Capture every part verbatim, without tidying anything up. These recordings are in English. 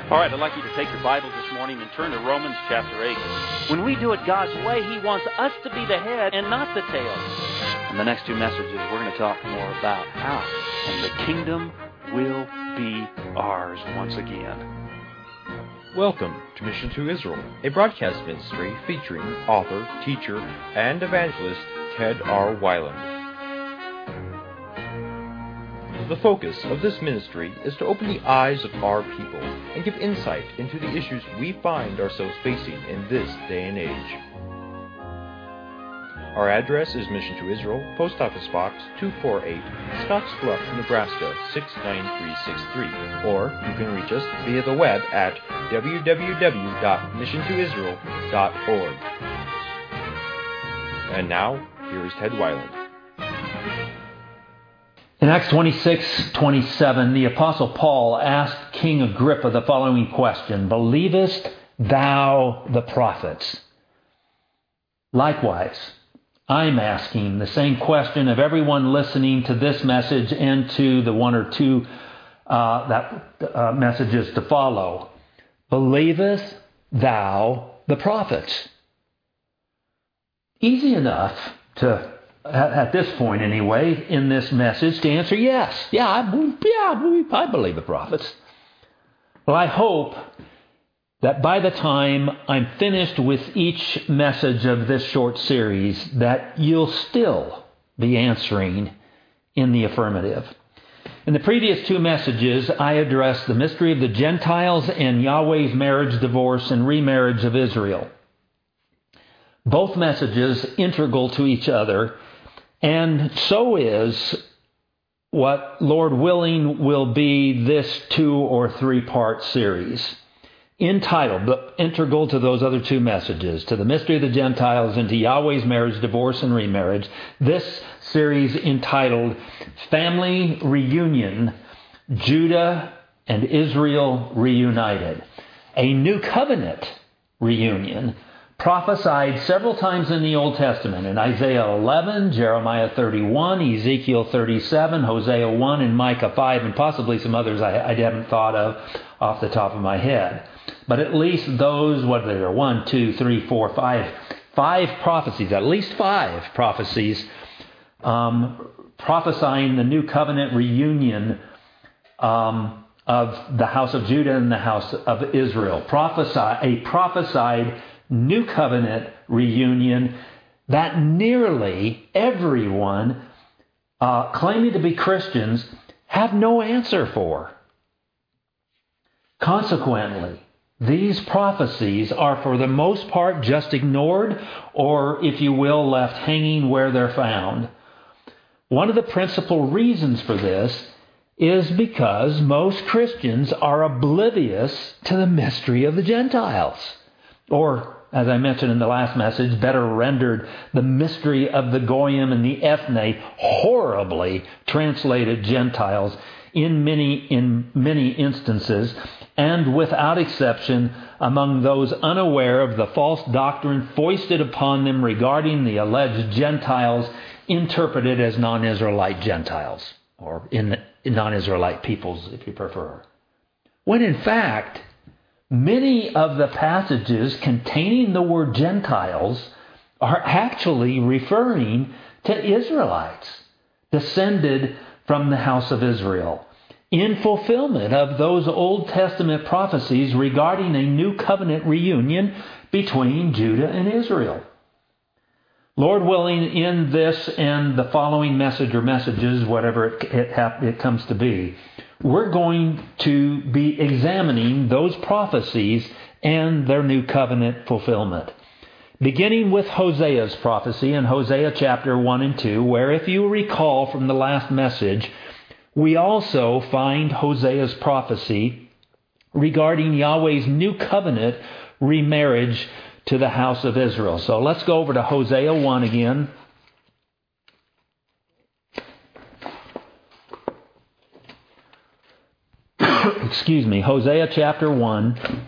All right, I'd like you to take your Bibles this morning and turn to Romans chapter eight. When we do it God's way, He wants us to be the head and not the tail. In the next two messages, we're going to talk more about how, and the kingdom will be ours once again. Welcome to Mission to Israel, a broadcast ministry featuring author, teacher, and evangelist Ted R. Weiland. The focus of this ministry is to open the eyes of our people and give insight into the issues we find ourselves facing in this day and age. Our address is Mission to Israel, Post Office Box two forty-eight, Scottsbluff, Nebraska six nine three six three, or you can reach us via the web at w w w dot mission to israel dot org. And now, here is Ted Weiland. In Acts twenty-six twenty-seven, the Apostle Paul asked King Agrippa the following question: "Believest thou the prophets?" Likewise, I'm asking the same question of everyone listening to this message and to the one or two uh, that uh, messages to follow. Believest thou the prophets? Easy enough to, at this point anyway, in this message, to answer yes. Yeah, I, yeah, I believe the prophets. Well, I hope that by the time I'm finished with each message of this short series, that you'll still be answering in the affirmative. In the previous two messages, I addressed the mystery of the Gentiles and Yahweh's marriage, divorce, and remarriage of Israel. Both messages integral to each other, and so is what, Lord willing, will be this two or three part series, entitled, but integral to those other two messages, to the mystery of the Gentiles and to Yahweh's marriage, divorce, and remarriage. This series entitled Family Reunion, Judah and Israel Reunited. A New Covenant reunion prophesied several times in the Old Testament, in Isaiah eleven, Jeremiah thirty-one, Ezekiel thirty-seven, Hosea one, and Micah five, and possibly some others I, I haven't thought of off the top of my head. But at least those, what are there, one, two, three, four, five, five prophecies, at least five prophecies, um, prophesying the New Covenant reunion um, of the house of Judah and the house of Israel. Prophesy, a prophesied New Covenant reunion that nearly everyone uh, claiming to be Christians have no answer for. Consequently, these prophecies are for the most part just ignored, or, if you will, left hanging where they're found. One of the principal reasons for this is because most Christians are oblivious to the mystery of the Gentiles. Or, as I mentioned in the last message, better rendered, the mystery of the Goyim and the Ethne, horribly translated Gentiles in many in many instances, and without exception among those unaware of the false doctrine foisted upon them regarding the alleged Gentiles interpreted as non-Israelite Gentiles, or in, in non-Israelite peoples, if you prefer. When in fact, many of the passages containing the word Gentiles are actually referring to Israelites, descended from the house of Israel, in fulfillment of those Old Testament prophecies regarding a new covenant reunion between Judah and Israel. Lord willing, in this and the following message or messages, whatever it, it, it comes to be, we're going to be examining those prophecies and their new covenant fulfillment. Beginning with Hosea's prophecy in Hosea chapter one and two, where, if you recall from the last message, we also find Hosea's prophecy regarding Yahweh's new covenant remarriage to the house of Israel. So let's go over to Hosea one again. Excuse me, Hosea chapter one.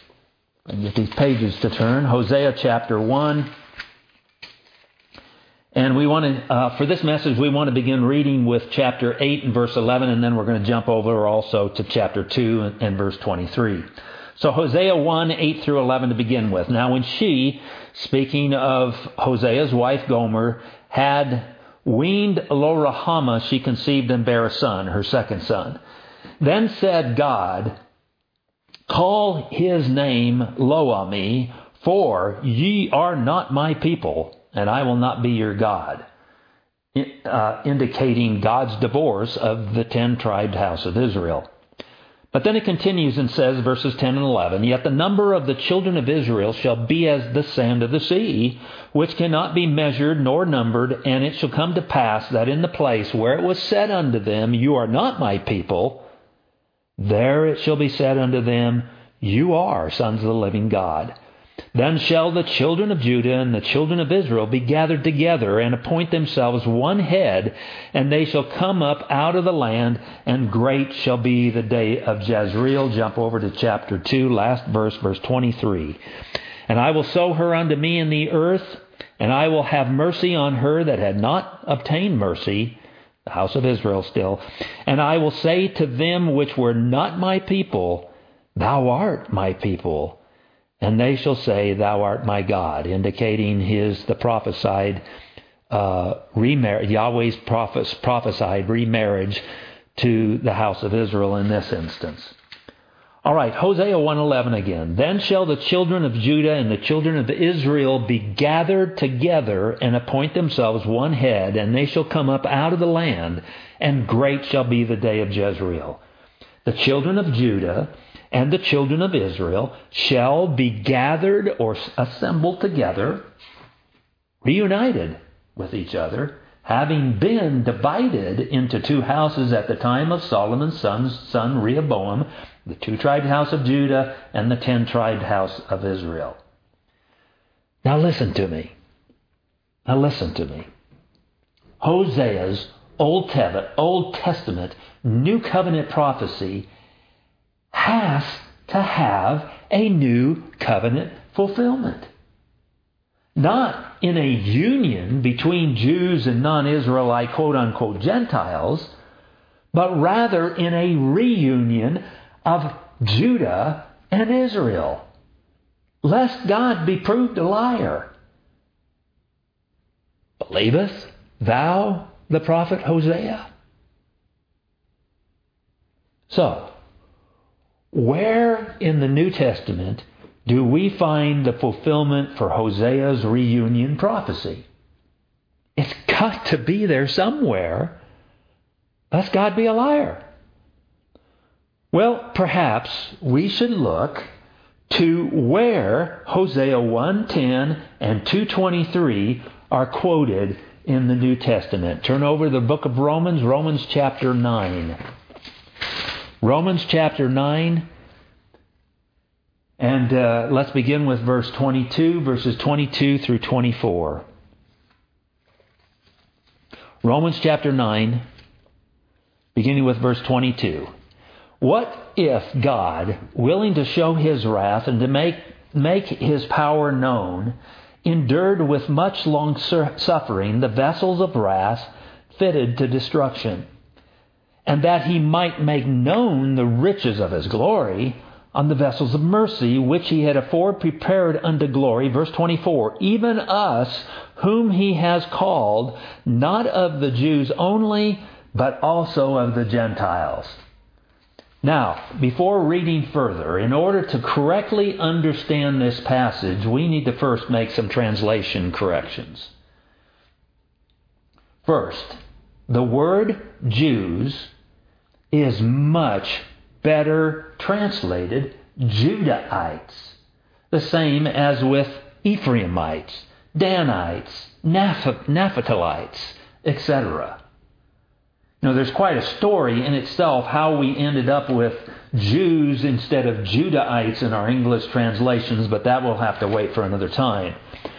I get these pages to turn. Hosea chapter one. And we want to, uh, for this message, we want to begin reading with chapter eight and verse eleven, and then we're going to jump over also to chapter two and, and verse twenty-three. So Hosea one, eight through eleven to begin with. Now when she, speaking of Hosea's wife Gomer, had weaned Lo-Ruhamah, she conceived and bare a son, her second son. Then said God, call his name Lo-Ammi, for ye are not my people, and I will not be your God. Uh, indicating God's divorce of the ten-tribed house of Israel. But then it continues and says, verses ten and eleven, Yet the number of the children of Israel shall be as the sand of the sea, which cannot be measured nor numbered, and it shall come to pass that in the place where it was said unto them, You are not my people, there it shall be said unto them, You are sons of the living God. Then shall the children of Judah and the children of Israel be gathered together and appoint themselves one head, and they shall come up out of the land, and great shall be the day of Jezreel. Jump over to chapter two, last verse, verse twenty-three. And I will sow her unto me in the earth, and I will have mercy on her that had not obtained mercy, the house of Israel still. And I will say to them which were not my people, Thou art my people. And they shall say, Thou art my God, indicating his, the prophesied, uh, remarriage, Yahweh's prophes- prophesied remarriage to the house of Israel in this instance. All right, Hosea one eleven again. Then shall the children of Judah and the children of Israel be gathered together and appoint themselves one head, and they shall come up out of the land, and great shall be the day of Jezreel. The children of Judah and the children of Israel shall be gathered or assembled together, reunited with each other, having been divided into two houses at the time of Solomon's son's son Rehoboam, the two-tribed house of Judah and the ten-tribed house of Israel. Now listen to me. Now listen to me. Hosea's Old Testament, Old Testament New Covenant prophecy has to have a new covenant fulfillment. Not in a union between Jews and non-Israelite quote-unquote Gentiles, but rather in a reunion of Judah and Israel. Lest God be proved a liar. Believest thou the prophet Hosea? So, where in the New Testament do we find the fulfillment for Hosea's reunion prophecy? It's got to be there somewhere, lest God be a liar. Well, perhaps we should look to where Hosea one ten and two twenty-three are quoted in the New Testament. Turn over to the book of Romans, Romans chapter nine. Romans chapter nine, and uh, let's begin with verse twenty-two, verses twenty-two through twenty-four. Romans chapter nine, beginning with verse twenty-two. What if God, willing to show his wrath and to make, make his power known, endured with much long suffering the vessels of wrath fitted to destruction, and that he might make known the riches of his glory on the vessels of mercy, which he had afore prepared unto glory. Verse twenty-four, even us whom he has called, not of the Jews only, but also of the Gentiles. Now, before reading further, in order to correctly understand this passage, we need to first make some translation corrections. First, the word Jews is much better translated Judahites, the same as with Ephraimites, Danites, Naph- Naphtalites, et cetera. Now, there's quite a story in itself how we ended up with Jews instead of Judahites in our English translations, but that will have to wait for another time.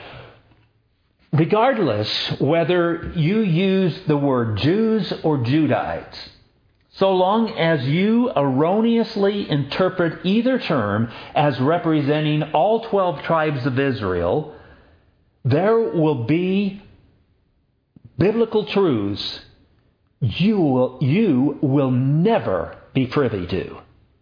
Regardless whether you use the word Jews or Judahites, so long as you erroneously interpret either term as representing all twelve tribes of Israel, there will be biblical truths you will, you will never be privy to,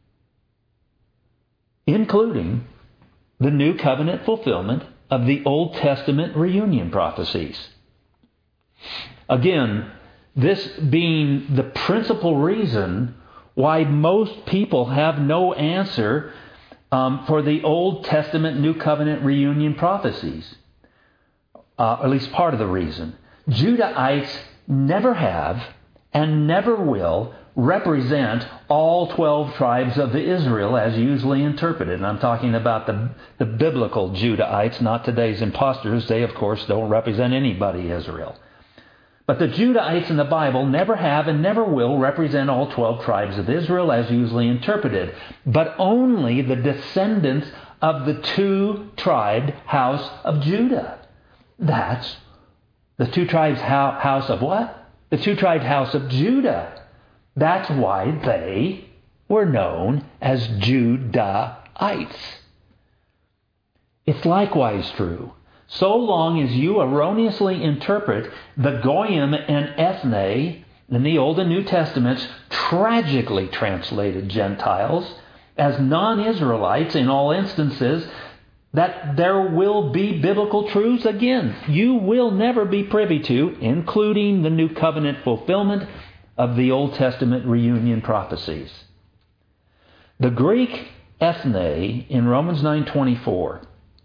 including the New Covenant fulfillment of the Old Testament reunion prophecies. Again, this being the principal reason why most people have no answer um, for the Old Testament New Covenant reunion prophecies. Uh, at least part of the reason. Judahites never have and never will represent all twelve tribes of Israel as usually interpreted. And I'm talking about the, the biblical Judahites, not today's imposters. They, of course, don't represent anybody Israel. But the Judahites in the Bible never have and never will represent all twelve tribes of Israel as usually interpreted, but only the descendants of the two-tribed house of Judah. That's the two-tribed house of what? The two-tribed house of Judah. That's why they were known as Judahites. It's likewise true. So long as you erroneously interpret the Goyim and Ethne in the Old and New Testaments, tragically translated Gentiles, as non-Israelites in all instances, that there will be biblical truths again you will never be privy to, including the New Covenant fulfillment of the Old Testament reunion prophecies. The Greek ethne in Romans nine twenty-four,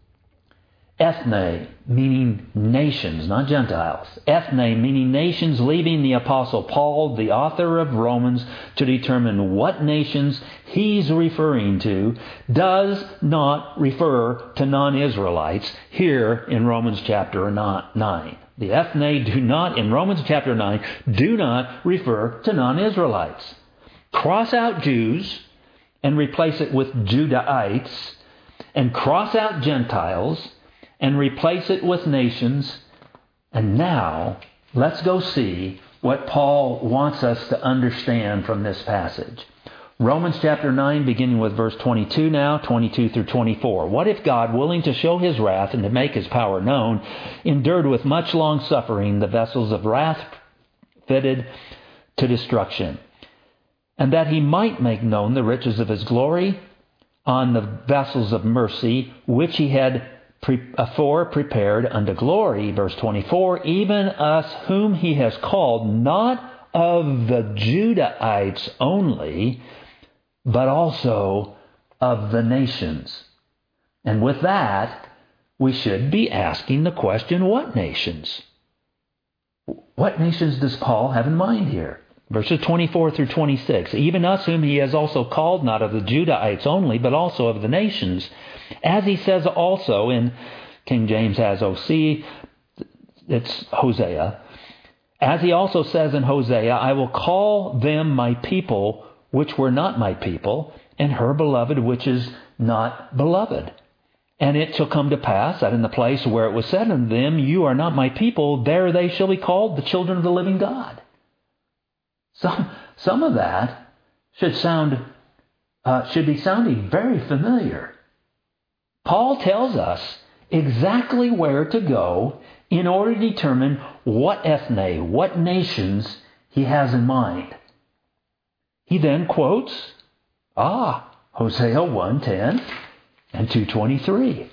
ethne meaning nations, not Gentiles. Ethne meaning nations, leaving the Apostle Paul, the author of Romans, to determine what nations he's referring to, does not refer to non-Israelites here in Romans chapter nine. The ethne do not, in Romans chapter nine, do not refer to non-Israelites. Cross out Jews and replace it with Judahites, and cross out Gentiles and replace it with nations. And now, let's go see what Paul wants us to understand from this passage. Romans chapter nine, beginning with verse twenty-two now, twenty-two through twenty-four. What if God, willing to show His wrath and to make His power known, endured with much long suffering the vessels of wrath fitted to destruction, and that He might make known the riches of His glory on the vessels of mercy, which He had Pre- afore prepared unto glory, verse twenty-four, even us whom He has called, not of the Judahites only, but also of the nations. And with that, we should be asking the question, what nations? What nations does Paul have in mind here? Verses twenty-four through twenty-six, even us whom He has also called, not of the Judahites only, but also of the nations. As He says also in, King James has O C, it's Hosea. As He also says in Hosea, I will call them my people, which were not my people, and her beloved, which is not beloved. And it shall come to pass that in the place where it was said unto them, you are not my people, there they shall be called the children of the living God. Some, some of that should sound, uh, should be sounding very familiar. Paul tells us exactly where to go in order to determine what ethne, what nations he has in mind. He then quotes, ah, Hosea one ten and two twenty-three.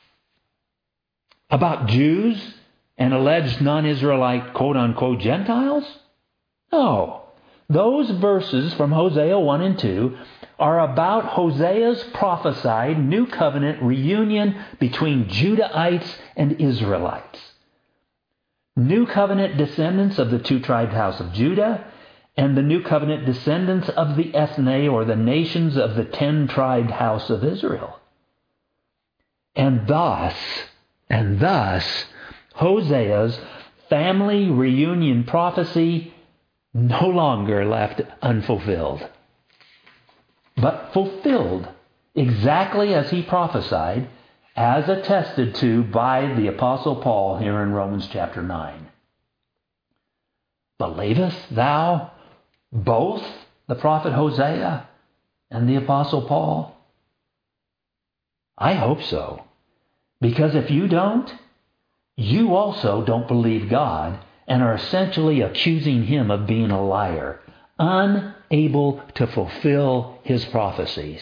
About Jews and alleged non-Israelite quote-unquote Gentiles? No. Those verses from Hosea one and two are about Hosea's prophesied New Covenant reunion between Judahites and Israelites. New Covenant descendants of the two-tribed house of Judah and the New Covenant descendants of the ethne, or the nations of the ten-tribed house of Israel. And thus, and thus, Hosea's family reunion prophecy no longer left unfulfilled, but fulfilled exactly as he prophesied, as attested to by the Apostle Paul here in Romans chapter nine. Believest thou both the prophet Hosea and the Apostle Paul? I hope so, because if you don't, you also don't believe God, and are essentially accusing him of being a liar, unable to fulfill his prophecies.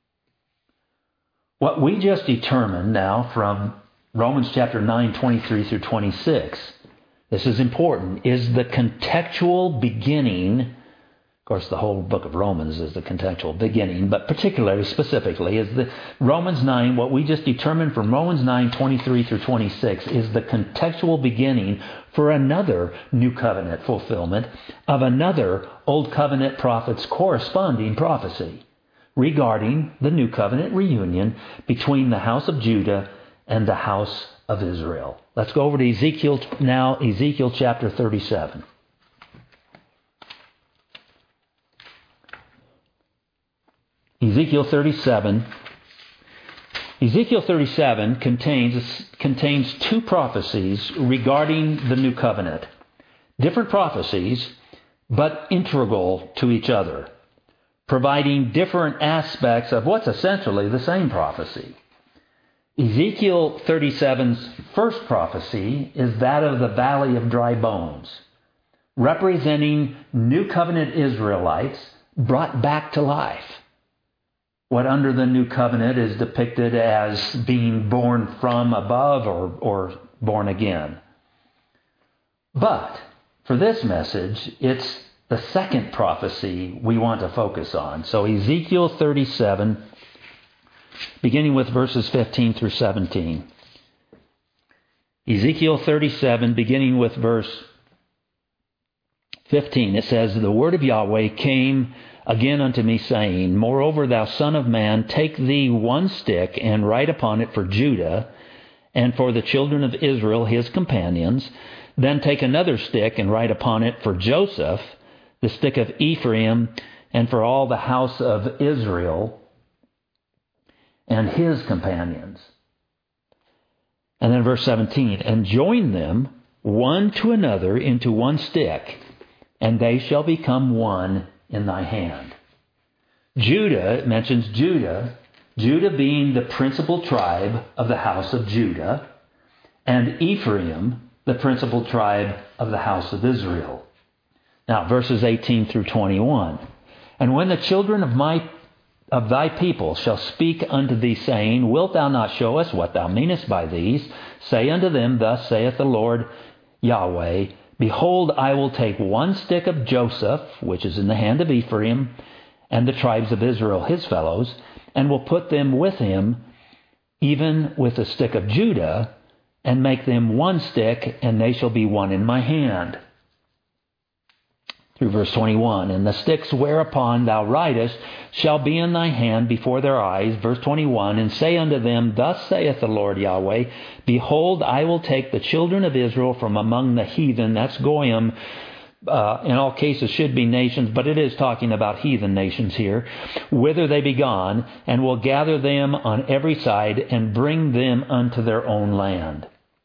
What we just determined now from Romans chapter nine, twenty-three through twenty-six, this is important, is the contextual beginning. Of course, the whole book of Romans is the contextual beginning, but particularly, specifically, is the Romans nine, what we just determined from Romans nine, twenty-three through twenty-six, is the contextual beginning for another New Covenant fulfillment of another Old Covenant prophet's corresponding prophecy regarding the New Covenant reunion between the house of Judah and the house of Israel. Let's go over to Ezekiel now, Ezekiel chapter thirty-seven. Ezekiel thirty-seven. Ezekiel thirty-seven contains, contains two prophecies regarding the New Covenant. Different prophecies, but integral to each other, providing different aspects of what's essentially the same prophecy. Ezekiel thirty-seven's first prophecy is that of the Valley of Dry Bones, representing New Covenant Israelites brought back to life. What under the New Covenant is depicted as being born from above or, or born again. But for this message, it's the second prophecy we want to focus on. So Ezekiel thirty-seven, beginning with verses fifteen through seventeen. Ezekiel thirty-seven, beginning with verse fifteen, it says, "The word of Yahweh came again unto me, saying, Moreover, thou son of man, take thee one stick, and write upon it for Judah, and for the children of Israel his companions. Then take another stick, and write upon it for Joseph, the stick of Ephraim, and for all the house of Israel and his companions." And then verse seventeen, "And join them one to another into one stick, and they shall become one in thy hand." Judah, it mentions Judah, Judah being the principal tribe of the house of Judah, and Ephraim, the principal tribe of the house of Israel. Now, verses eighteen through twenty-one. "And when the children of my of thy people shall speak unto thee, saying, Wilt thou not show us what thou meanest by these? Say unto them, Thus saith the Lord Yahweh, Behold, I will take one stick of Joseph, which is in the hand of Ephraim, and the tribes of Israel his fellows, and will put them with him, even with the stick of Judah, and make them one stick, and they shall be one in my hand." Through verse twenty-one, "And the sticks whereupon thou writest shall be in thy hand before their eyes." Verse twenty-one, "And say unto them, Thus saith the Lord Yahweh, Behold, I will take the children of Israel from among the heathen." That's Goyim. Uh, in all cases should be nations, but it is talking about heathen nations here. "Whither they be gone, and will gather them on every side, and bring them unto their own land."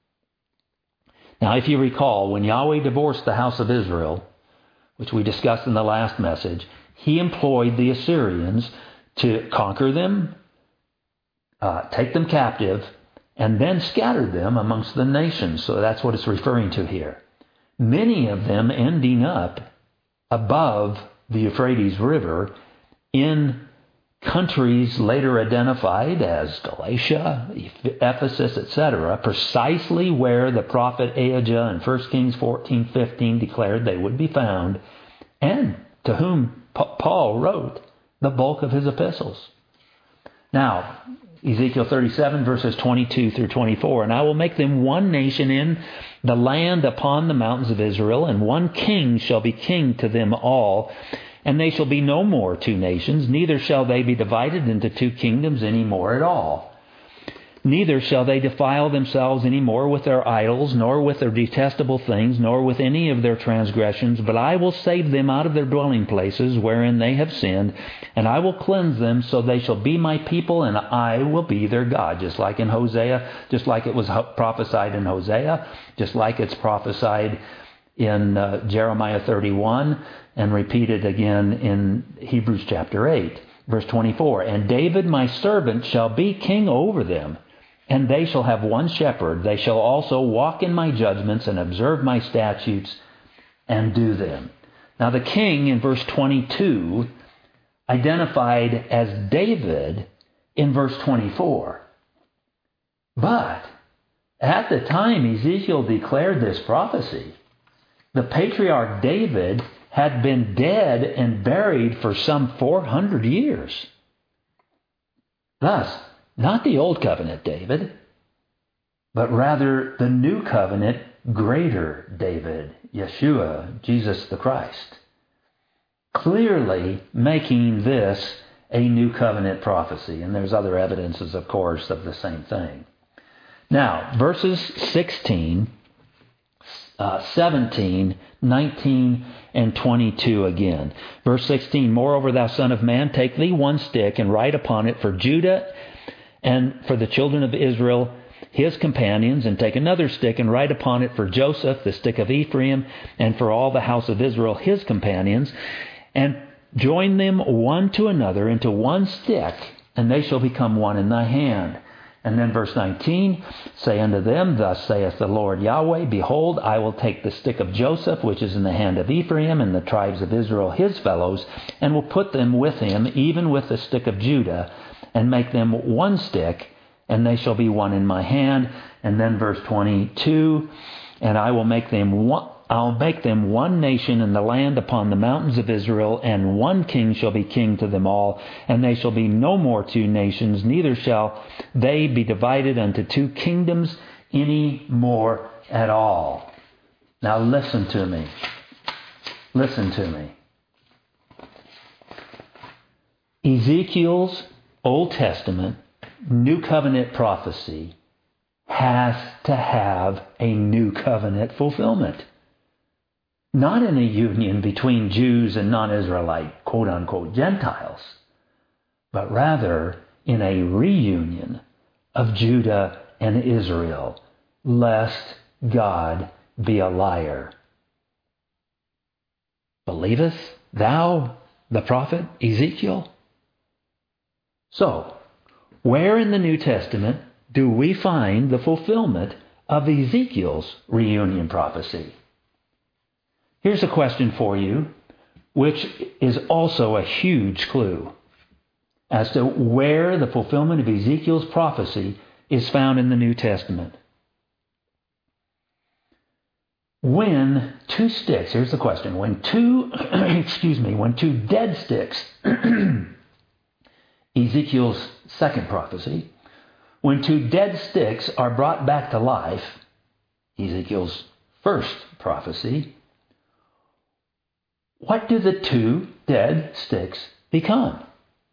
Now, if you recall, when Yahweh divorced the house of Israel, which we discussed in the last message, he employed the Assyrians to conquer them, uh, take them captive, and then scattered them amongst the nations. So that's what it's referring to here. Many of them ending up above the Euphrates River in countries later identified as Galatia, Ephesus, et cetera, precisely where the prophet Ahijah in First Kings fourteen fifteen declared they would be found, and to whom Paul wrote the bulk of his epistles. Now, Ezekiel thirty-seven, verses twenty-two through twenty-four, "And I will make them one nation in the land upon the mountains of Israel, and one king shall be king to them all. And they shall be no more two nations, neither shall they be divided into two kingdoms any more at all. Neither shall they defile themselves any more with their idols, nor with their detestable things, nor with any of their transgressions. But I will save them out of their dwelling places wherein they have sinned, and I will cleanse them, so they shall be my people, and I will be their God." Just like in Hosea, just like it was prophesied in Hosea, just like it's prophesied in uh, Jeremiah thirty-one, and repeated again in Hebrews chapter eight. Verse twenty-four, "And David my servant shall be king over them, and they shall have one shepherd. They shall also walk in my judgments and observe my statutes and do them. Now the king in verse twenty-two identified as David in verse twenty-four. But at the time Ezekiel declared this prophecy, the patriarch David had been dead and buried for some four hundred years. Thus, not the Old Covenant David, but rather the New Covenant greater David, Yeshua, Jesus the Christ. Clearly making this a New Covenant prophecy. And there's other evidences, of course, of the same thing. Now, verses sixteen, uh, seventeen, nineteen, and twenty-two again. Verse sixteen, Moreover, thou son of man, take thee one stick and write upon it for Judah and for the children of Israel, his companions, and take another stick and write upon it for Joseph, the stick of Ephraim, and for all the house of Israel, his companions, and join them one to another into one stick, and they shall become one in thy hand. And then verse nineteen, Say unto them, Thus saith the Lord Yahweh, Behold, I will take the stick of Joseph, which is in the hand of Ephraim, and the tribes of Israel his fellows, and will put them with him, even with the stick of Judah, and make them one stick, and they shall be one in my hand. And then verse twenty-two, And I will make them one, I'll make them one nation in the land upon the mountains of Israel, and one king shall be king to them all, and they shall be no more two nations, neither shall they be divided unto two kingdoms any more at all. Now listen to me. Listen to me. Ezekiel's Old Testament, New Covenant prophecy has to have a New Covenant fulfillment. Not in a union between Jews and non-Israelite, quote-unquote, Gentiles, but rather in a reunion of Judah and Israel, lest God be a liar. Believest thou the prophet Ezekiel? So, where in the New Testament do we find the fulfillment of Ezekiel's reunion prophecy? Here's a question for you, which is also a huge clue as to where the fulfillment of Ezekiel's prophecy is found in the New Testament. When two sticks, here's the question, when two, excuse me, when two dead sticks, Ezekiel's second prophecy, when two dead sticks are brought back to life, Ezekiel's first prophecy, what do the two dead sticks become?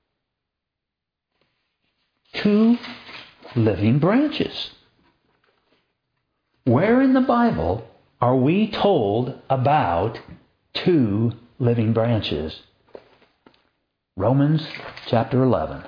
Two living branches. Where in the Bible are we told about two living branches? Romans chapter eleven.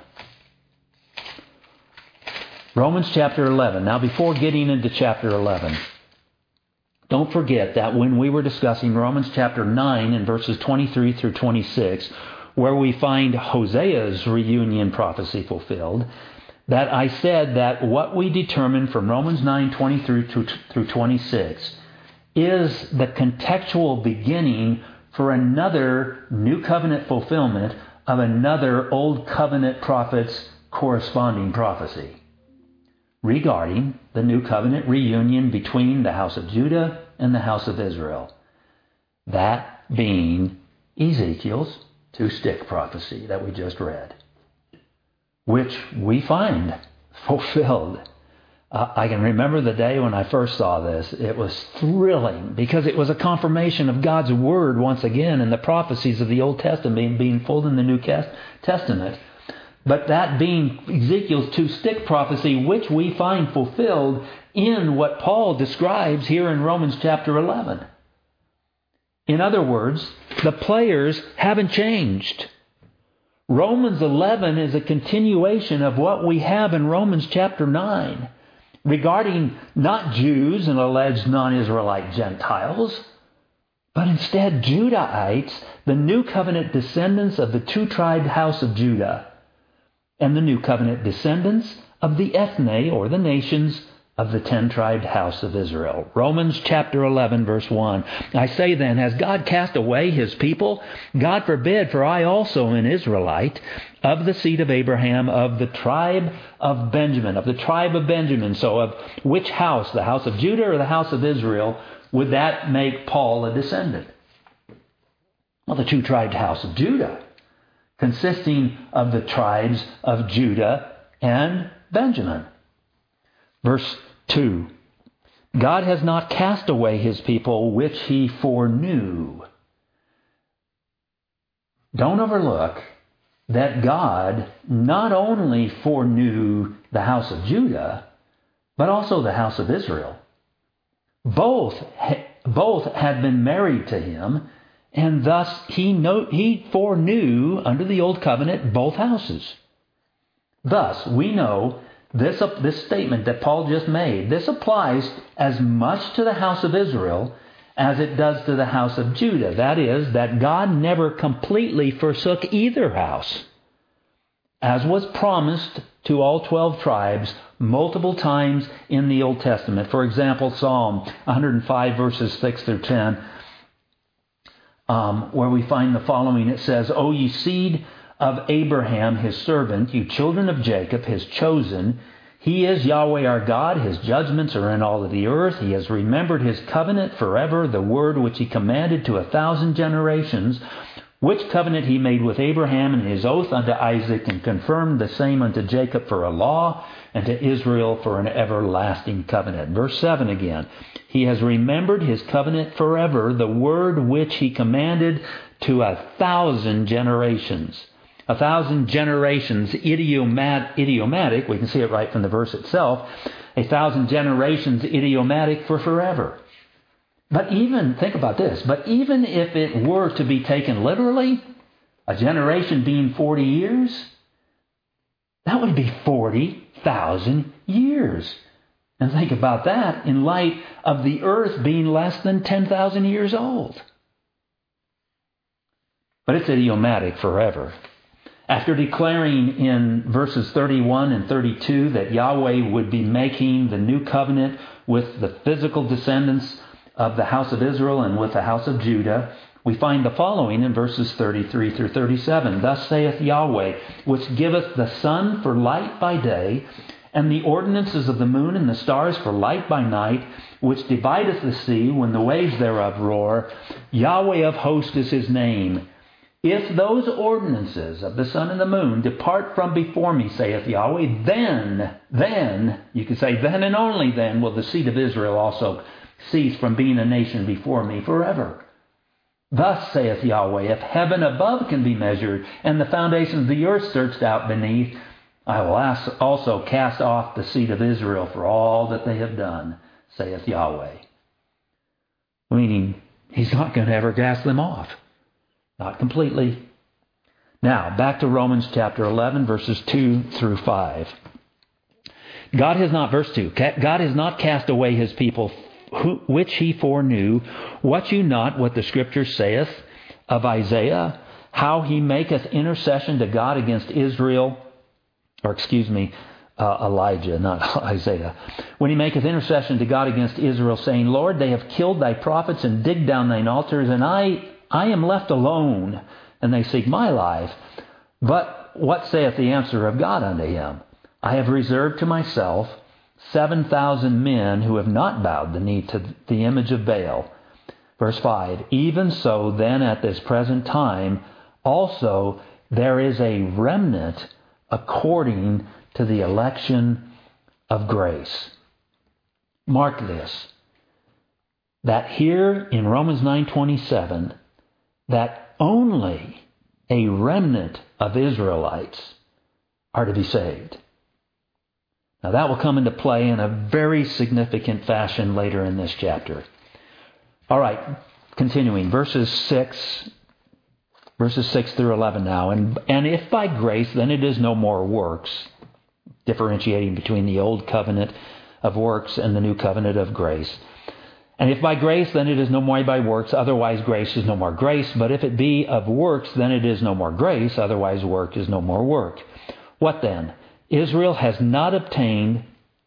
Romans chapter eleven. Now, before getting into chapter eleven, don't forget that when we were discussing Romans chapter nine and verses twenty-three through twenty-six, where we find Hosea's reunion prophecy fulfilled, that I said that what we determine from Romans nine twenty-three through twenty-six is the contextual beginning for another New Covenant fulfillment of another Old Covenant prophet's corresponding prophecy regarding the New Covenant reunion between the house of Judah and the house of Israel. That being Ezekiel's two-stick prophecy that we just read, which we find fulfilled. Uh, I can remember the day when I first saw this. It was thrilling because it was a confirmation of God's Word once again and the prophecies of the Old Testament being fulfilled in the New Testament. But that being Ezekiel's two-stick prophecy, which we find fulfilled in what Paul describes here in Romans chapter eleven. In other words, the players haven't changed. Romans eleven is a continuation of what we have in Romans chapter nine regarding not Jews and alleged non-Israelite Gentiles, but instead Judahites, the New Covenant descendants of the two-tribed house of Judah, and the New Covenant descendants of the ethne, or the nations, of the ten-tribed house of Israel. Romans chapter eleven, verse one. I say then, has God cast away His people? God forbid, for I also am an Israelite, of the seed of Abraham, of the tribe of Benjamin. Of the tribe of Benjamin. So of which house? The house of Judah or the house of Israel? Would that make Paul a descendant? Well, the two-tribed house of Judah, consisting of the tribes of Judah and Benjamin. Verse two, God has not cast away His people which He foreknew. Don't overlook that God not only foreknew the house of Judah, but also the house of Israel. Both, both had been married to Him, and thus He, know, he foreknew under the Old Covenant both houses. Thus, we know This, this statement that Paul just made, this applies as much to the house of Israel as it does to the house of Judah. That is, that God never completely forsook either house, as was promised to all twelve tribes multiple times in the Old Testament. For example, Psalm one oh five, verses six through ten, um, where we find the following. It says, O ye seed of Abraham, His servant, you children of Jacob, His chosen. He is Yahweh our God. His judgments are in all of the earth. He has remembered His covenant forever, the word which He commanded to a thousand generations, which covenant He made with Abraham, and His oath unto Isaac, and confirmed the same unto Jacob for a law, and to Israel for an everlasting covenant. Verse seven again. He has remembered His covenant forever, the word which He commanded to a thousand generations. A thousand generations, idiomat, idiomatic, we can see it right from the verse itself, a thousand generations idiomatic for forever. But even, think about this, but even if it were to be taken literally, a generation being forty years, that would be forty thousand years. And think about that in light of the earth being less than ten thousand years old. But it's idiomatic forever. After declaring in verses thirty-one and thirty-two that Yahweh would be making the new covenant with the physical descendants of the house of Israel and with the house of Judah, we find the following in verses thirty-three through thirty-seven. Thus saith Yahweh, which giveth the sun for light by day, and the ordinances of the moon and the stars for light by night, which divideth the sea when the waves thereof roar. Yahweh of hosts is His name. If those ordinances of the sun and the moon depart from before me, saith Yahweh, then, then, you could say then and only then, will the seed of Israel also cease from being a nation before me forever. Thus saith Yahweh, if heaven above can be measured, and the foundations of the earth searched out beneath, I will also cast off the seed of Israel for all that they have done, saith Yahweh. Meaning, He's not going to ever cast them off. Not completely. Now, back to Romans chapter eleven, verses two through five. God has not, verse two, God has not cast away His people, which He foreknew. Watch you not what the Scripture saith of Isaiah, how he maketh intercession to God against Israel, or excuse me, uh, Elijah, not Isaiah. When he maketh intercession to God against Israel, saying, Lord, they have killed thy prophets and digged down thine altars, and I I am left alone, and they seek my life. But what saith the answer of God unto him? I have reserved to myself seven thousand men who have not bowed the knee to the image of Baal. Verse five, even so then at this present time also there is a remnant according to the election of grace. Mark this, that here in Romans nine twenty-seven, that only a remnant of Israelites are to be saved. Now that will come into play in a very significant fashion later in this chapter. All right, continuing, verses six, verses six through eleven now. And, and if by grace, then it is no more works, differentiating between the old covenant of works and the new covenant of grace. And if by grace, then it is no more by works, otherwise grace is no more grace. But if it be of works, then it is no more grace, otherwise work is no more work. What then? Israel has not obtained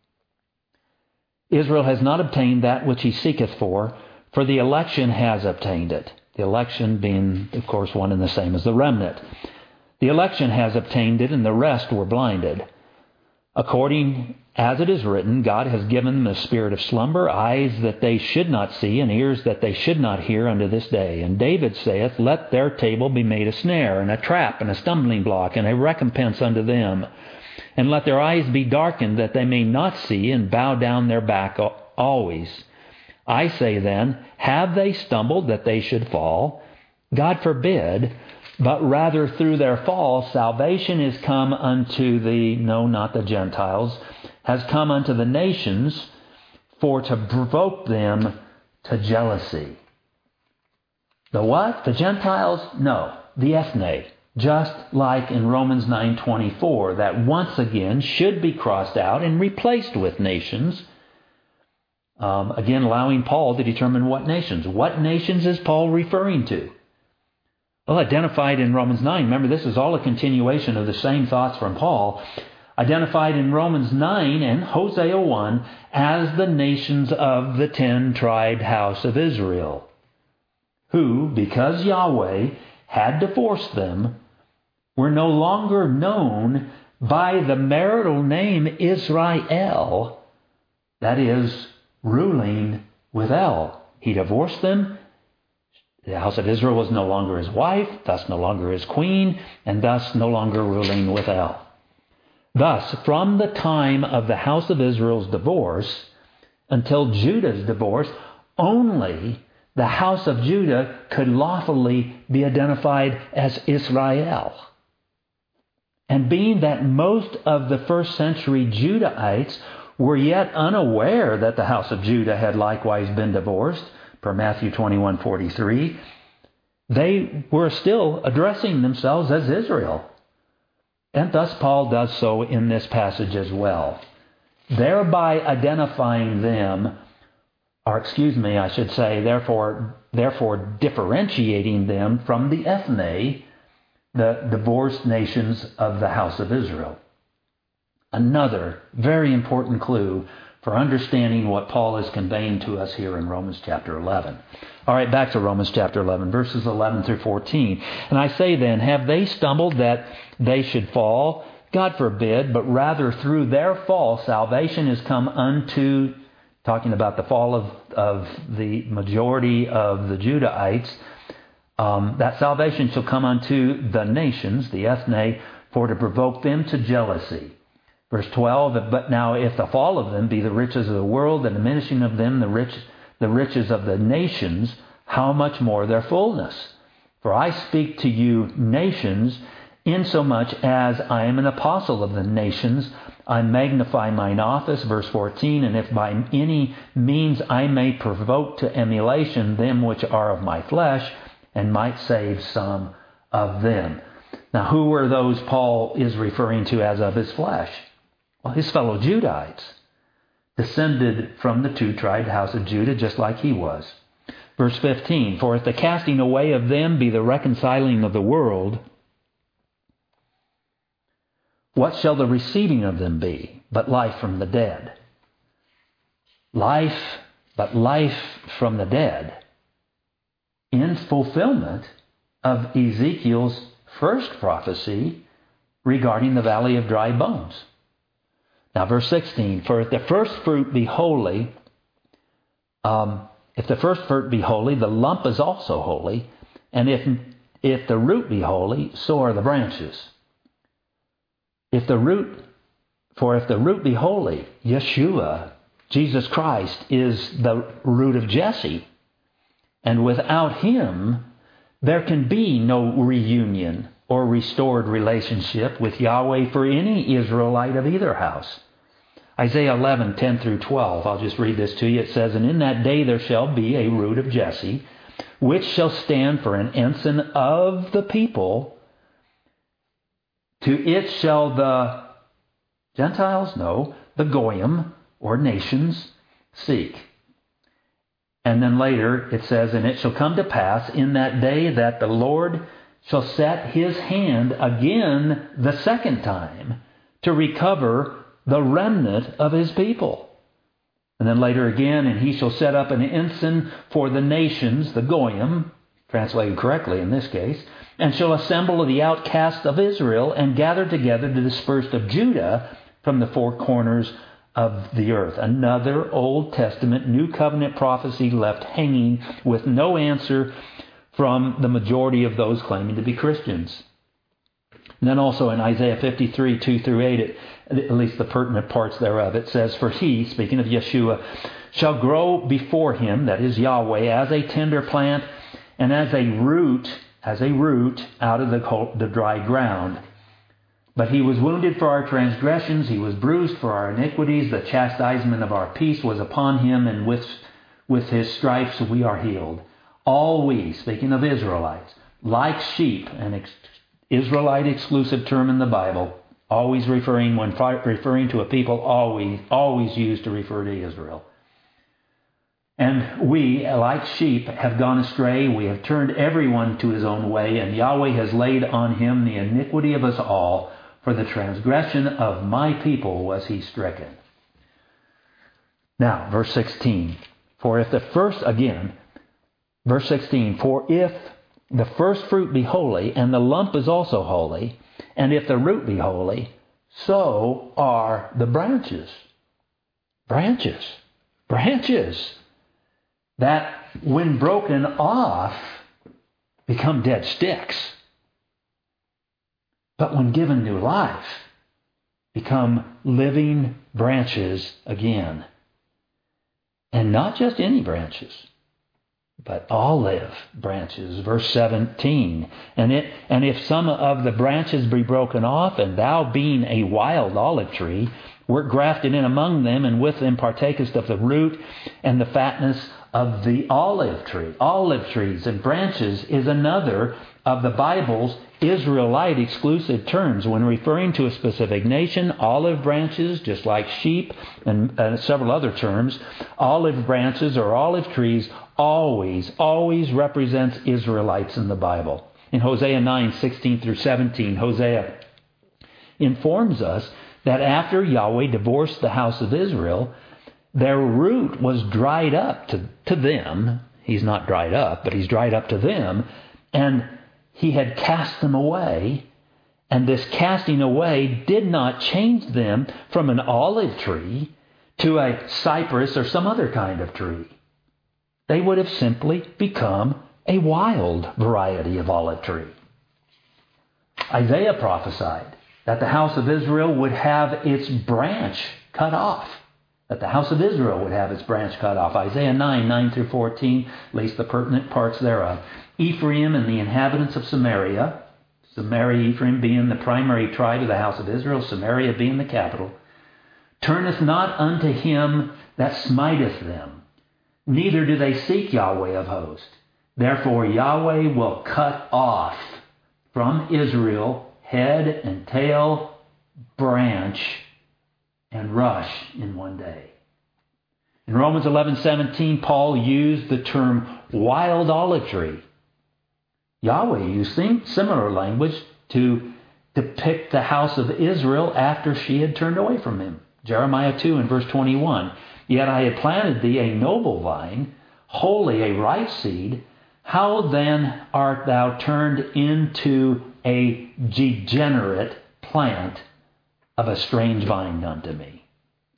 Israel has not obtained that which he seeketh for, for the election has obtained it. The election being, of course, one and the same as the remnant. The election has obtained it, and the rest were blinded. According as it is written, God has given them a spirit of slumber, eyes that they should not see, and ears that they should not hear unto this day. And David saith, Let their table be made a snare, and a trap, and a stumbling block, and a recompense unto them. And let their eyes be darkened, that they may not see, and bow down their back always. I say then, have they stumbled that they should fall? God forbid, but rather through their fall salvation is come unto the, no, not the Gentiles, has come unto the nations, for to provoke them to jealousy. The what? The Gentiles? No, the ethne. Just like in Romans nine twenty-four, that once again should be crossed out and replaced with nations. Um, again, allowing Paul to determine what nations. What nations is Paul referring to? Well, identified in Romans nine. Remember, this is all a continuation of the same thoughts from Paul. Identified in Romans nine and Hosea one as the nations of the ten-tribed house of Israel, who, because Yahweh had divorced them, were no longer known by the marital name Israel, that is, ruling with El. He divorced them. The house of Israel was no longer his wife, thus no longer his queen, and thus no longer ruling with El. Thus, from the time of the house of Israel's divorce until Judah's divorce, only the house of Judah could lawfully be identified as Israel. And being that most of the first century Judahites were yet unaware that the house of Judah had likewise been divorced, per Matthew twenty-one forty-three, they were still addressing themselves as Israel. And thus Paul does so in this passage as well, thereby identifying them, or excuse me, I should say, therefore, therefore differentiating them from the ethne, the divorced nations of the house of Israel. Another very important clue for understanding what Paul is conveying to us here in Romans chapter eleven. All right, back to Romans chapter eleven, verses eleven through fourteen. And I say then, have they stumbled that they should fall? God forbid, but rather through their fall salvation is come unto, talking about the fall of, of the majority of the Judahites, um, that salvation shall come unto the nations, the ethne, for to provoke them to jealousy. Verse twelve, but now if the fall of them be the riches of the world, the diminishing of them the rich, the riches of the nations, how much more their fullness? For I speak to you nations, insomuch as I am an apostle of the nations, I magnify mine office, verse fourteen, and if by any means I may provoke to emulation them which are of my flesh, and might save some of them. Now, who were those Paul is referring to as of his flesh? Well, his fellow Judahites, descended from the two-tribed house of Judah, just like he was. Verse fifteen, for if the casting away of them be the reconciling of the world, what shall the receiving of them be but life from the dead? Life, but life from the dead, in fulfillment of Ezekiel's first prophecy regarding the valley of dry bones. Now, verse sixteen, for if the first fruit be holy, um, if the first fruit be holy, the lump is also holy, and if if the root be holy, so are the branches. If the root, for if the root be holy, Yeshua, Jesus Christ, is the root of Jesse, and without him, there can be no reunion or restored relationship with Yahweh for any Israelite of either house. Isaiah eleven, ten through twelve. I'll just read this to you. It says, and in that day there shall be a root of Jesse, which shall stand for an ensign of the people. To it shall the Gentiles, no, the Goyim, or nations, seek. And then later it says, and it shall come to pass in that day that the Lord shall set his hand again the second time to recover the remnant of his people. And then later again, and he shall set up an ensign for the nations, the Goyim, translated correctly in this case, and shall assemble the outcasts of Israel and gather together the dispersed of Judah from the four corners of the earth. Another Old Testament, New Covenant prophecy left hanging with no answer from the majority of those claiming to be Christians. And then also in Isaiah fifty-three, two through eight, it, at least the pertinent parts thereof, it says, For he, speaking of Yeshua, shall grow before him, that is Yahweh, as a tender plant, and as a root, as a root out of the, the dry ground. But he was wounded for our transgressions, he was bruised for our iniquities, the chastisement of our peace was upon him, and with, with his stripes we are healed. All we, speaking of Israelites, like sheep, an ex- Israelite exclusive term in the Bible, always referring, when fi- referring to a people, always, always used to refer to Israel. And we, like sheep, have gone astray. We have turned everyone to his own way, and Yahweh has laid on him the iniquity of us all. For the transgression of my people was he stricken. Now, verse sixteen. For if the first, again, verse sixteen, For if the first fruit be holy, and the lump is also holy, and if the root be holy, so are the branches. Branches. Branches. That, when broken off, become dead sticks. But when given new life, become living branches again. And not just any branches, but olive branches. Verse seventeen. And it and if some of the branches be broken off, and thou being a wild olive tree, wert grafted in among them, and with them partakest of the root and the fatness of the olive tree. Olive trees and branches is another of the Bible's Israelite exclusive terms. When referring to a specific nation, olive branches, just like sheep and uh, several other terms, olive branches or olive trees always, always represents Israelites in the Bible. In Hosea nine, sixteen through seventeen, Hosea informs us that after Yahweh divorced the house of Israel, their root was dried up to, to them. He's not dried up, but he's dried up to them. And he had cast them away. And this casting away did not change them from an olive tree to a cypress or some other kind of tree. They would have simply become a wild variety of olive tree. Isaiah prophesied that the house of Israel would have its branch cut off. That the house of Israel would have its branch cut off. Isaiah nine, nine through fourteen, at least the pertinent parts thereof. Ephraim and the inhabitants of Samaria, Samaria, Ephraim being the primary tribe of the house of Israel, Samaria being the capital, turneth not unto him that smiteth them, neither do they seek Yahweh of hosts. Therefore Yahweh will cut off from Israel head and tail, branch, and rush in one day. In Romans eleven seventeen, Paul used the term wild olive tree. Yahweh used similar language to depict the house of Israel after she had turned away from him. Jeremiah two and verse twenty-one. Yet I had planted thee a noble vine, wholly a right seed. How then art thou turned into a degenerate plant of a strange vine unto me?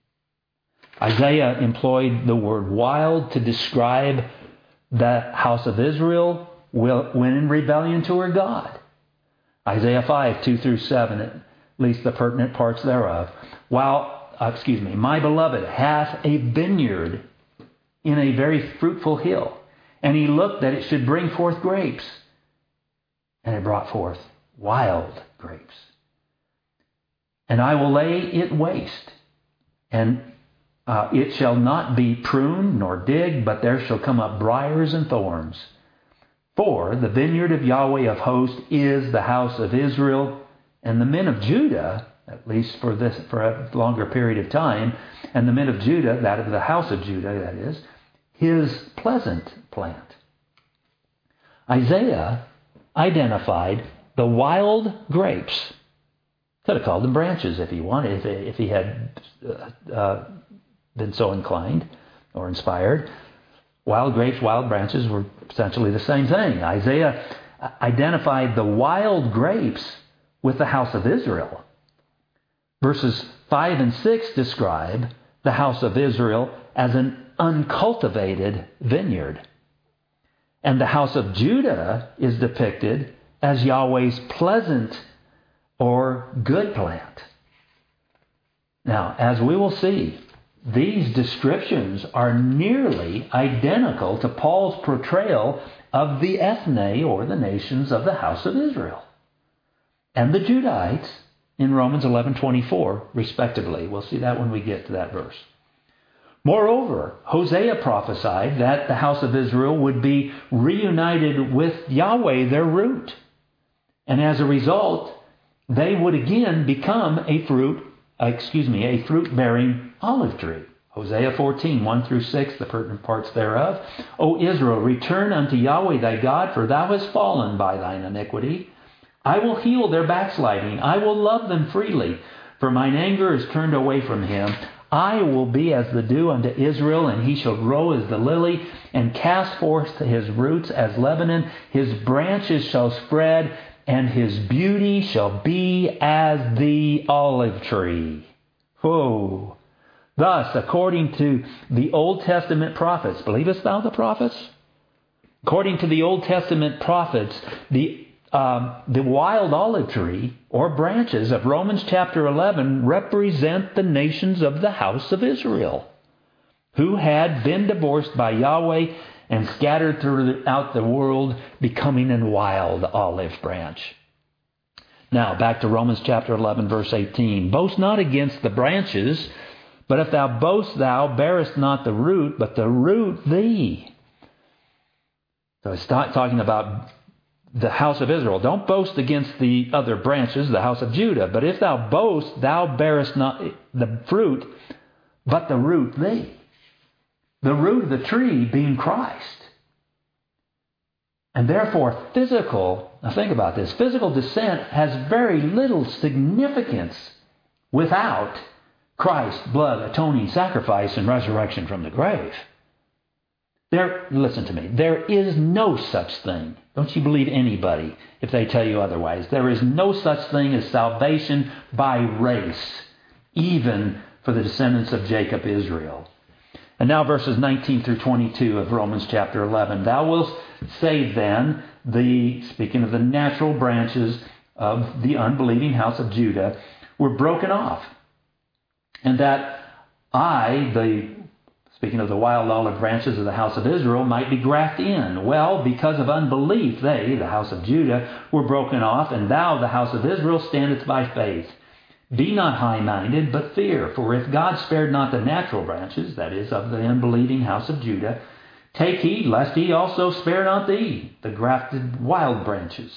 Isaiah employed the word wild to describe the house of Israel when in rebellion to her God. Isaiah five, two through seven, at least the pertinent parts thereof. While, uh, excuse me, my beloved hath a vineyard in a very fruitful hill, and he looked that it should bring forth grapes, and it brought forth wild grapes. And I will lay it waste, and uh, it shall not be pruned nor digged, but there shall come up briars and thorns. For the vineyard of Yahweh of hosts is the house of Israel, and the men of Judah, at least for this for a longer period of time, and the men of Judah, that of the house of Judah, that is, his pleasant plant. Isaiah identified the wild grapes Could have called them branches if he wanted, if, if he had uh, uh, been so inclined or inspired. Wild grapes, wild branches were essentially the same thing. Isaiah identified the wild grapes with the house of Israel. Verses five and six describe the house of Israel as an uncultivated vineyard. And the house of Judah is depicted as Yahweh's pleasant or good plant. Now, as we will see, these descriptions are nearly identical to Paul's portrayal of the ethne, or the nations of the house of Israel, and the Judahites in Romans eleven twenty-four, respectively. We'll see that when we get to that verse. Moreover, Hosea prophesied that the house of Israel would be reunited with Yahweh, their root. And as a result, they would again become a fruit, uh, excuse me, a fruit-bearing olive tree. Hosea fourteen, one through six, the pertinent parts thereof. O Israel, return unto Yahweh thy God, for thou hast fallen by thine iniquity. I will heal their backsliding. I will love them freely, for mine anger is turned away from him. I will be as the dew unto Israel, and he shall grow as the lily, and cast forth his roots as Lebanon. His branches shall spread, and his beauty shall be as the olive tree. Whoa! Thus, according to the Old Testament prophets, believest thou the prophets? According to the Old Testament prophets, the Um, the wild olive tree or branches of Romans chapter eleven represent the nations of the house of Israel, who had been divorced by Yahweh and scattered throughout the world, becoming a wild olive branch. Now, back to Romans chapter eleven, verse eighteen. Boast not against the branches, but if thou boast, thou bearest not the root, but the root thee. So it's talking about the house of Israel. Don't boast against the other branches, the house of Judah. But if thou boast, thou bearest not the fruit, but the root thee. The root of the tree being Christ. And therefore, physical, now think about this, physical descent has very little significance without Christ's blood, atoning sacrifice, and resurrection from the grave. There, listen to me, there is no such thing. Don't you believe anybody if they tell you otherwise. There is no such thing as salvation by race, even for the descendants of Jacob, Israel. And now verses nineteen through twenty-two of Romans chapter eleven. Thou wilt say then, the speaking of the natural branches of the unbelieving house of Judah, were broken off. And that I, the Speaking of the wild olive branches of the house of Israel, might be grafted in. Well, because of unbelief, they, the house of Judah, were broken off, and thou, the house of Israel, standest by faith. Be not high-minded, but fear. For if God spared not the natural branches, that is, of the unbelieving house of Judah, take heed, lest he also spare not thee, the grafted wild branches.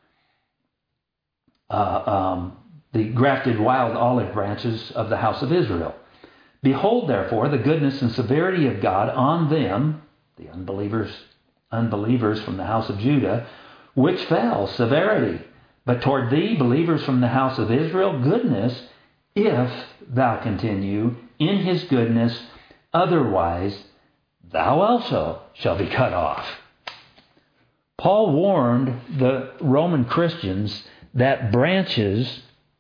Uh, um, the grafted wild olive branches of the house of Israel. Behold, therefore, the goodness and severity of God on them, the unbelievers, unbelievers from the house of Judah, which fell, severity. But toward thee, believers from the house of Israel, goodness, if thou continue in his goodness, otherwise thou also shall be cut off. Paul warned the Roman Christians that branches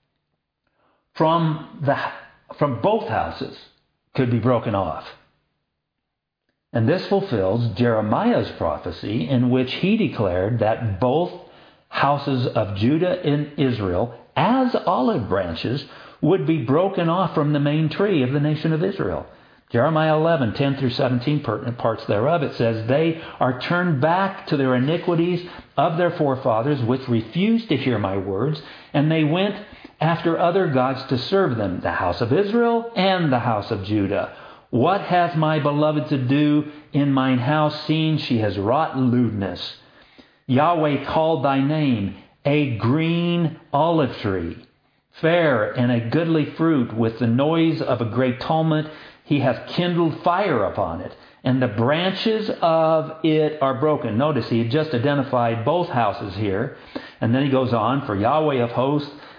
from the from both houses could be broken off. And this fulfills Jeremiah's prophecy, in which he declared that both houses of Judah and Israel, as olive branches, would be broken off from the main tree of the nation of Israel. Jeremiah eleven, ten through seventeen, pertinent parts thereof, it says, They are turned back to their iniquities of their forefathers, which refused to hear my words, and they went after other gods to serve them, the house of Israel and the house of Judah. What hath my beloved to do in mine house, seeing she has wrought lewdness? Yahweh called thy name a green olive tree, fair and a goodly fruit, with the noise of a great tumult. He hath kindled fire upon it, and the branches of it are broken. Notice he had just identified both houses here. And then he goes on, For Yahweh of hosts,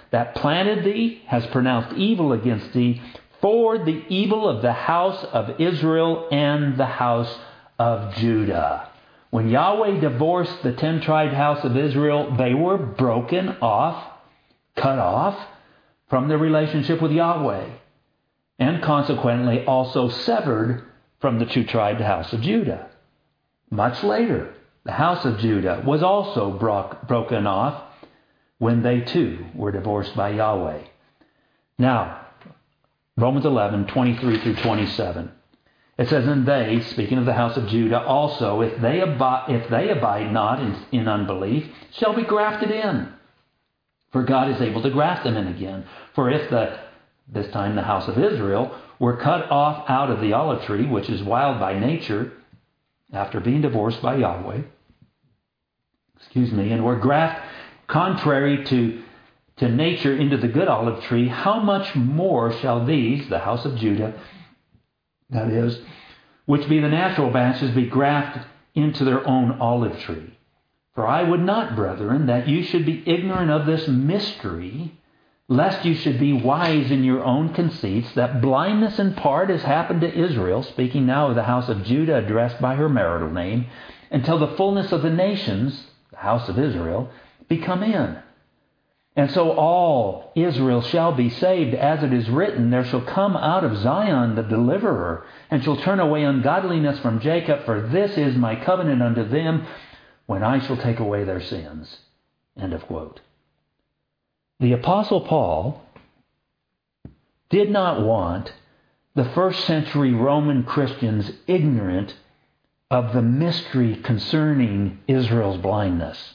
that planted thee has pronounced evil against thee for the evil of the house of Israel and the house of Judah. When Yahweh divorced the ten-tribed house of Israel, they were broken off, cut off from their relationship with Yahweh, and consequently also severed from the two-tribed house of Judah. Much later, the house of Judah was also bro- broken off when they too were divorced by Yahweh. Now, Romans eleven, twenty-three through twenty-seven. It says, and they, speaking of the house of Judah, also, if they abide, if they abide not in, in unbelief, shall be grafted in. For God is able to graft them in again. For if the, this time the house of Israel, were cut off out of the olive tree, which is wild by nature, after being divorced by Yahweh, excuse me, and were grafted contrary to, to nature into the good olive tree, how much more shall these, the house of Judah, that is, which be the natural branches, be grafted into their own olive tree? For I would not, brethren, that you should be ignorant of this mystery, lest you should be wise in your own conceits, that blindness in part has happened to Israel, speaking now of the house of Judah addressed by her marital name, until the fullness of the nations, the house of Israel, be come in. And so all Israel shall be saved, as it is written, there shall come out of Zion the deliverer, and shall turn away ungodliness from Jacob, for this is my covenant unto them, when I shall take away their sins. End of quote. The Apostle Paul did not want the first century Roman Christians ignorant of the mystery concerning Israel's blindness.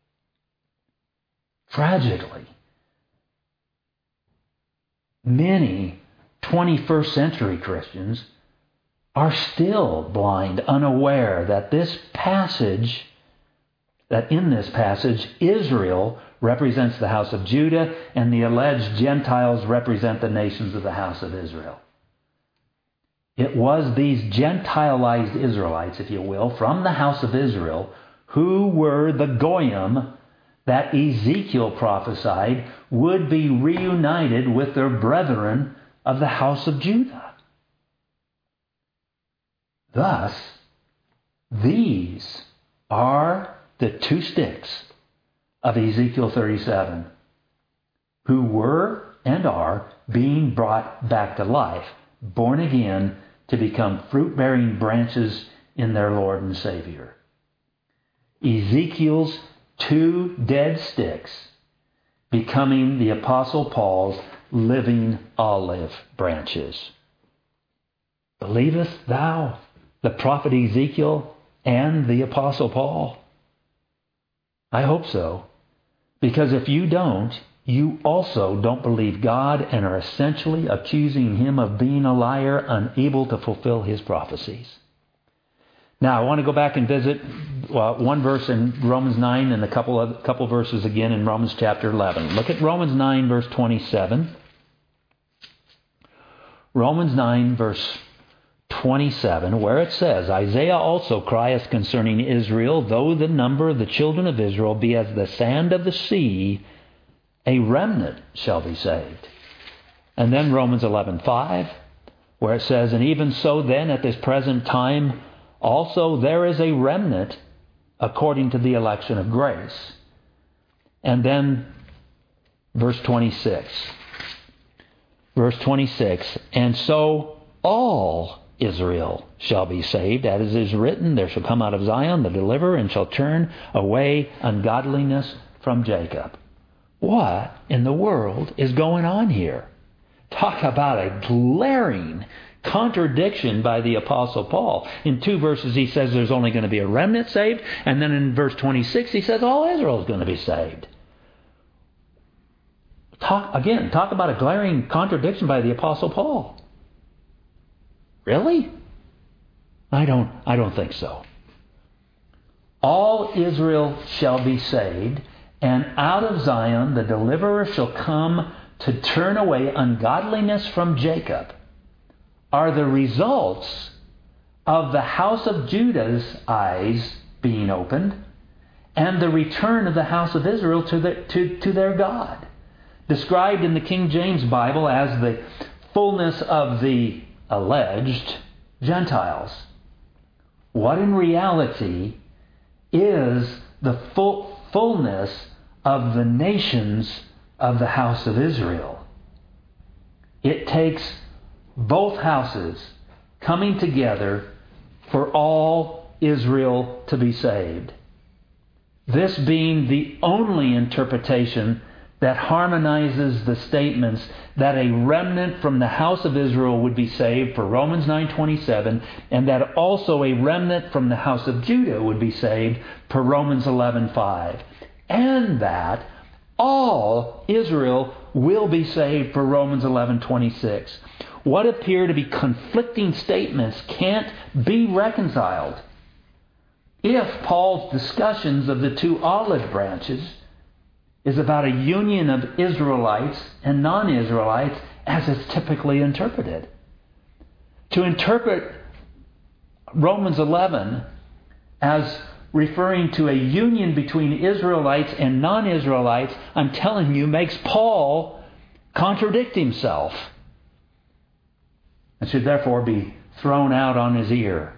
Tragically, many twenty-first century Christians are still blind, unaware that this passage, that in this passage, Israel represents the house of Judah and the alleged Gentiles represent the nations of the house of Israel. It was these Gentilized Israelites, if you will, from the house of Israel, who were the Goyim that Ezekiel prophesied would be reunited with their brethren of the house of Judah. Thus, these are the two sticks of Ezekiel thirty-seven, who were and are being brought back to life, born again to become fruit-bearing branches in their Lord and Savior. Ezekiel's two dead sticks becoming the Apostle Paul's living olive branches. Believest thou the prophet Ezekiel and the Apostle Paul? I hope so, because if you don't, you also don't believe God and are essentially accusing him of being a liar, unable to fulfill his prophecies. Now, I want to go back and visit well, one verse in Romans nine and a couple of couple verses again in Romans chapter eleven. Look at Romans nine, verse twenty-seven. Romans nine, verse twenty-seven, where it says, Isaiah also crieth concerning Israel, though the number of the children of Israel be as the sand of the sea, a remnant shall be saved. And then Romans eleven five, where it says, and even so then at this present time also there is a remnant according to the election of grace. And then verse twenty-six. Verse twenty-six, and so all Israel shall be saved, as it is written, there shall come out of Zion the deliverer, and shall turn away ungodliness from Jacob. What in the world is going on here? Talk about a glaring contradiction by the Apostle Paul. In two verses he says there's only going to be a remnant saved, and then in verse twenty-six he says all Israel is going to be saved. Talk again, talk about a glaring contradiction by the Apostle Paul. Really? I don't I don't think so. All Israel shall be saved, and out of Zion the deliverer shall come to turn away ungodliness from Jacob, are the results of the house of Judah's eyes being opened and the return of the house of Israel to, the, to, to their God. described in the King James Bible as the fullness of the alleged Gentiles. What in reality is the full, fullness of the nations of the house of Israel. It takes both houses coming together for all Israel to be saved. This being the only interpretation that harmonizes the statements that a remnant from the house of Israel would be saved for Romans nine twenty-seven, and that also a remnant from the house of Judah would be saved for Romans eleven five, and that all Israel will be saved for Romans eleven twenty-six. What appear to be conflicting statements can't be reconciled if Paul's discussions of the two olive branches is about a union of Israelites and non-Israelites as it's typically interpreted. To interpret Romans eleven as referring to a union between Israelites and non-Israelites, I'm telling you, makes Paul contradict himself and should therefore be thrown out on his ear.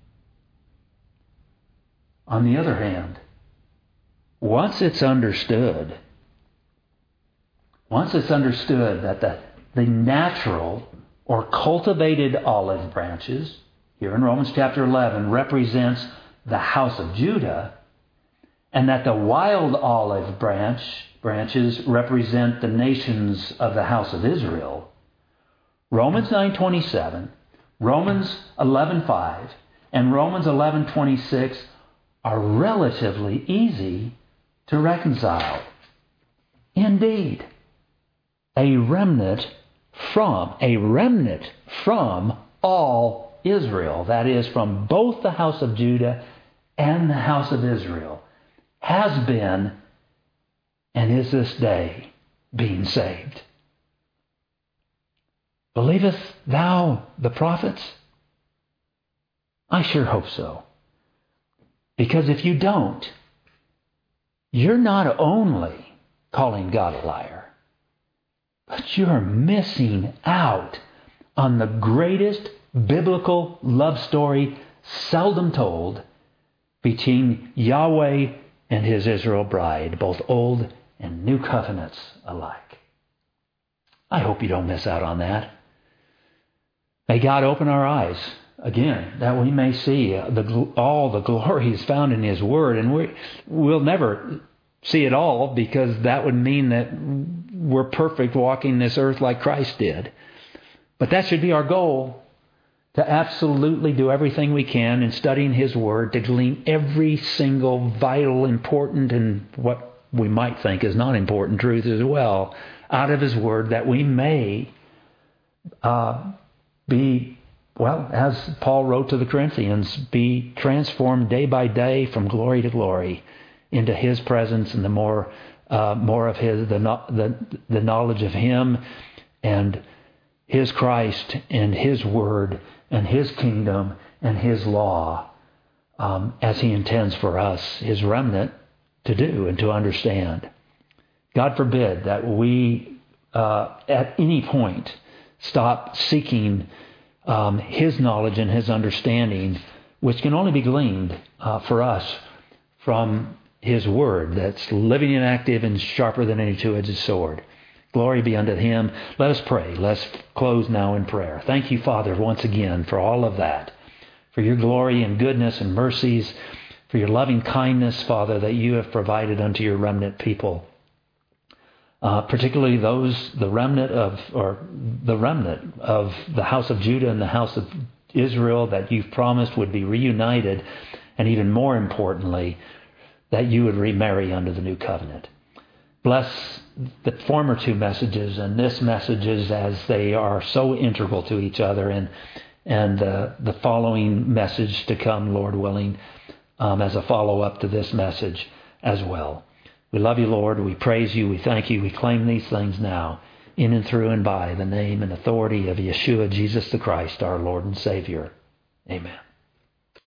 On the other hand, once it's understood, once it's understood that the, the natural or cultivated olive branches, here in Romans chapter eleven, represents the house of Judah, and that the wild olive branch branches represent the nations of the house of Israel, Romans nine twenty-seven, Romans eleven five, and Romans eleven twenty-six are relatively easy to reconcile. Indeed, a remnant from, a remnant from all Israel, that is, from both the house of Judah and the house of Israel, has been and is this day being saved. Believest thou the prophets? I sure hope so. Because if you don't, you're not only calling God a liar, but you're missing out on the greatest biblical love story seldom told between Yahweh and His Israel bride, both Old and New Covenants alike. I hope you don't miss out on that. May God open our eyes again, that we may see the, all the glories found in His Word. And we, we'll never see it all, because that would mean that we're perfect walking this earth like Christ did. But that should be our goal, to absolutely do everything we can in studying His Word, to glean every single vital, important, and what we might think is not important truth as well out of His Word, that we may uh, be, well, as Paul wrote to the Corinthians, be transformed day by day from glory to glory into His presence and the more uh, more of His the, the the knowledge of Him and His Christ and His Word and His kingdom and His law, um, as He intends for us, His remnant, to do and to understand. God forbid that we uh, at any point stop seeking Um, His knowledge and His understanding, which can only be gleaned uh, for us from His Word that's living and active and sharper than any two-edged sword. Glory be unto Him. Let us pray. Let's close now in prayer. Thank you, Father, once again for all of that, for your glory and goodness and mercies, for your loving kindness, Father, that you have provided unto your remnant people. Uh, particularly those, the remnant of, or the remnant of the house of Judah and the house of Israel that you've promised would be reunited, and even more importantly, that you would remarry under the new covenant. Bless the former two messages and this messages as they are so integral to each other, and and uh, the following message to come, Lord willing, um, as a follow-up to this message as well. We love you, Lord. We praise you. We thank you. We claim these things now in and through and by the name and authority of Yeshua, Jesus the Christ, our Lord and Savior. Amen.